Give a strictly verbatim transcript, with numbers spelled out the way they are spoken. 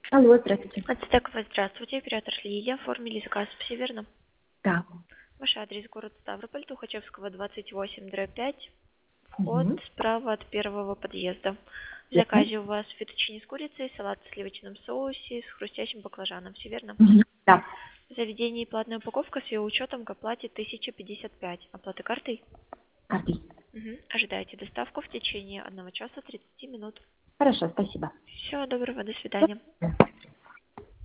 Алло, здравствуйте. Ацтекова, здравствуйте. Оператор Лилия. Оформили заказ, все верно? Да. Ваш адрес город Ставрополь, Тухачевского, двадцать восемь, дробь пять. Вход Угу. справа от первого подъезда. В Верно? заказе у вас фетучини с курицей, салат в сливочном соусе с хрустящим баклажаном. Все верно? Мгм. Да. В заведении платная упаковка с ее учетом к оплате тысяча пятьдесят пять. Оплата картой? Картой. Мгм. Ожидаете доставку в течение одного часа тридцати минут. Хорошо, спасибо. Всего доброго, до свидания.